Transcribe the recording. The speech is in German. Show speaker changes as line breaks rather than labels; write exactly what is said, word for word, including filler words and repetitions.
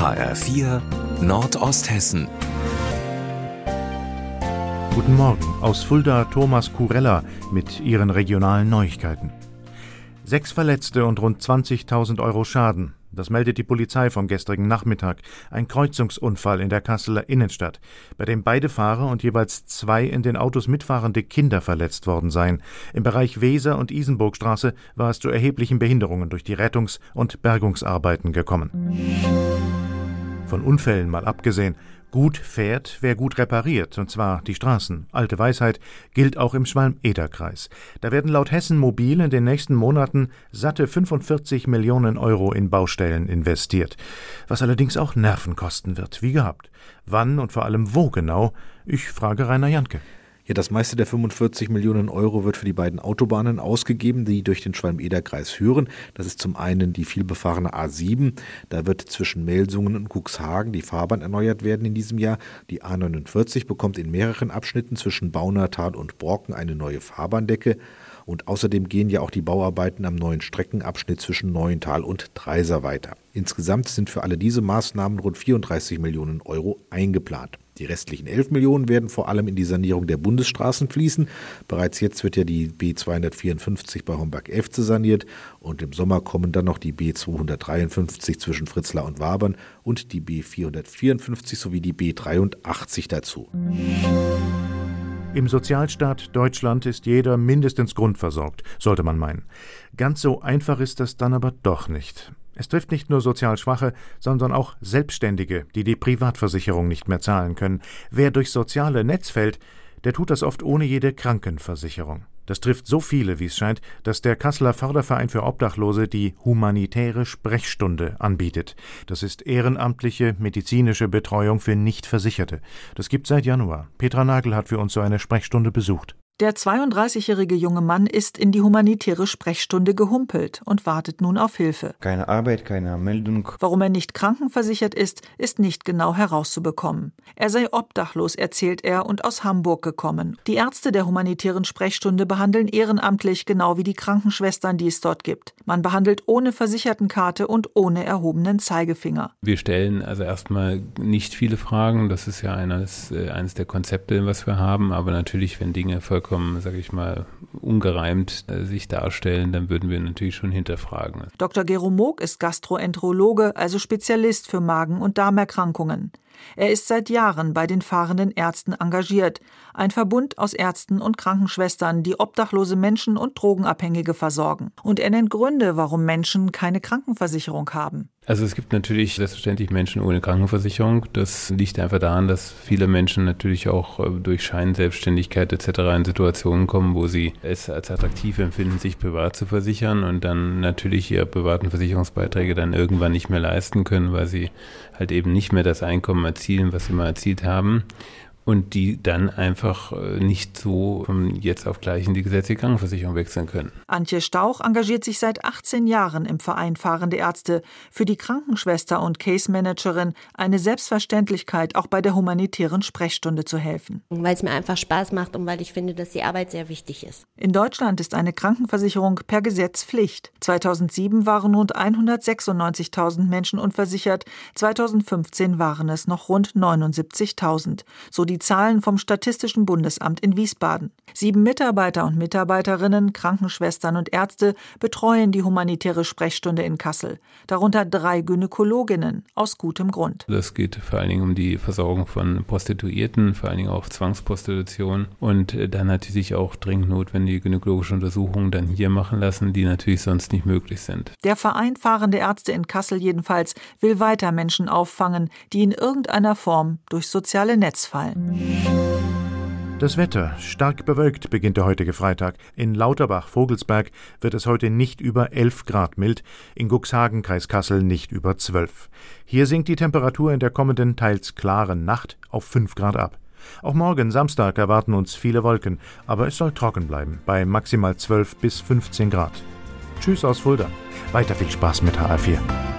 H R vier Nordosthessen.
Guten Morgen, aus Fulda Thomas Kurella mit ihren regionalen Neuigkeiten. Sechs Verletzte und rund zwanzigtausend Euro Schaden. Das meldet die Polizei vom gestrigen Nachmittag. Ein Kreuzungsunfall in der Kasseler Innenstadt, bei dem beide Fahrer und jeweils zwei in den Autos mitfahrende Kinder verletzt worden seien. Im Bereich Weser- und Isenburgstraße war es zu erheblichen Behinderungen durch die Rettungs- und Bergungsarbeiten gekommen. Von Unfällen mal abgesehen, gut fährt, wer gut repariert, und zwar die Straßen. Alte Weisheit gilt auch im Schwalm-Eder-Kreis. Da werden laut Hessen Mobil in den nächsten Monaten satte fünfundvierzig Millionen Euro in Baustellen investiert. Was allerdings auch Nerven kosten wird, wie gehabt. Wann und vor allem wo genau? Ich frage Rainer Janke.
Ja, das meiste der fünfundvierzig Millionen Euro wird für die beiden Autobahnen ausgegeben, die durch den Schwalm-Eder-Kreis führen. Das ist zum einen die vielbefahrene A sieben. Da wird zwischen Melsungen und Cuxhagen die Fahrbahn erneuert werden in diesem Jahr. Die A neunundvierzig bekommt in mehreren Abschnitten zwischen Baunatal und Brocken eine neue Fahrbahndecke. Und außerdem gehen ja auch die Bauarbeiten am neuen Streckenabschnitt zwischen Neuental und Dreiser weiter. Insgesamt sind für alle diese Maßnahmen rund vierunddreißig Millionen Euro eingeplant. Die restlichen elf Millionen werden vor allem in die Sanierung der Bundesstraßen fließen. Bereits jetzt wird ja die B zweihundertvierundfünfzig bei Homberg-Efze saniert und im Sommer kommen dann noch die B zweihundertdreiundfünfzig zwischen Fritzlar und Wabern und die B vierhundertvierundfünfzig sowie die B dreiundachtzig dazu.
Im Sozialstaat Deutschland ist jeder mindestens grundversorgt, sollte man meinen. Ganz so einfach ist das dann aber doch nicht. Es trifft nicht nur sozial Schwache, sondern auch Selbstständige, die die Privatversicherung nicht mehr zahlen können. Wer durchs soziale Netz fällt, der tut das oft ohne jede Krankenversicherung. Das trifft so viele, wie es scheint, dass der Kasseler Förderverein für Obdachlose die humanitäre Sprechstunde anbietet. Das ist ehrenamtliche medizinische Betreuung für Nichtversicherte. Das gibt seit Januar. Petra Nagel hat für uns so eine Sprechstunde besucht.
Der zweiunddreißigjährige junge Mann ist in die humanitäre Sprechstunde gehumpelt und wartet nun auf Hilfe.
Keine Arbeit, keine Meldung.
Warum er nicht krankenversichert ist, ist nicht genau herauszubekommen. Er sei obdachlos, erzählt er, und aus Hamburg gekommen. Die Ärzte der humanitären Sprechstunde behandeln ehrenamtlich, genau wie die Krankenschwestern, die es dort gibt. Man behandelt ohne Versichertenkarte und ohne erhobenen Zeigefinger.
Wir stellen also erstmal nicht viele Fragen. Das ist ja eines, äh, eines der Konzepte, was wir haben. Aber natürlich, wenn Dinge vollkommen vollkommen, sage ich mal, ungereimt äh, sich darstellen, dann würden wir natürlich schon hinterfragen.
Doktor Gero Moog ist Gastroenterologe, also Spezialist für Magen- und Darmerkrankungen. Er ist seit Jahren bei den fahrenden Ärzten engagiert. Ein Verbund aus Ärzten und Krankenschwestern, die obdachlose Menschen und Drogenabhängige versorgen. Und er nennt Gründe, warum Menschen keine Krankenversicherung haben.
Also es gibt natürlich selbstverständlich Menschen ohne Krankenversicherung. Das liegt einfach daran, dass viele Menschen natürlich auch durch Scheinselbstständigkeit et cetera in Situationen kommen, wo sie es als attraktiv empfinden, sich privat zu versichern und dann natürlich ihre privaten Versicherungsbeiträge dann irgendwann nicht mehr leisten können, weil sie halt eben nicht mehr das Einkommen erzielen, was sie mal erzielt haben. Und die dann einfach nicht so von jetzt auf gleich in die gesetzliche Krankenversicherung wechseln können.
Antje Stauch engagiert sich seit achtzehn Jahren im Verein Fahrende Ärzte. Für die Krankenschwester und Case-Managerin eine Selbstverständlichkeit, auch bei der humanitären Sprechstunde zu helfen.
Weil es mir einfach Spaß macht und weil ich finde, dass die Arbeit sehr wichtig ist.
In Deutschland ist eine Krankenversicherung per Gesetz Pflicht. zweitausendsieben waren rund hundertsechsundneunzigtausend Menschen unversichert, zweitausendfünfzehn waren es noch rund neunundsiebzigtausend. So die Die Zahlen vom Statistischen Bundesamt in Wiesbaden. Sieben Mitarbeiter und Mitarbeiterinnen, Krankenschwestern und Ärzte betreuen die humanitäre Sprechstunde in Kassel. Darunter drei Gynäkologinnen, aus gutem Grund.
Das geht vor allen Dingen um die Versorgung von Prostituierten, vor allen Dingen auch Zwangsprostitution und dann natürlich auch dringend notwendige gynäkologische Untersuchungen dann hier machen lassen, die natürlich sonst nicht möglich sind.
Der Verein Fahrende Ärzte in Kassel jedenfalls will weiter Menschen auffangen, die in irgendeiner Form durchs soziale Netz fallen.
Das Wetter. Stark bewölkt beginnt der heutige Freitag. In Lauterbach-Vogelsberg wird es heute nicht über elf Grad mild, in Cuxhagen, Kreis Kassel, nicht über zwölf. Hier sinkt die Temperatur in der kommenden, teils klaren Nacht auf fünf Grad ab. Auch morgen, Samstag, erwarten uns viele Wolken, aber es soll trocken bleiben, bei maximal zwölf bis fünfzehn Grad. Tschüss aus Fulda. Weiter viel Spaß mit H R vier.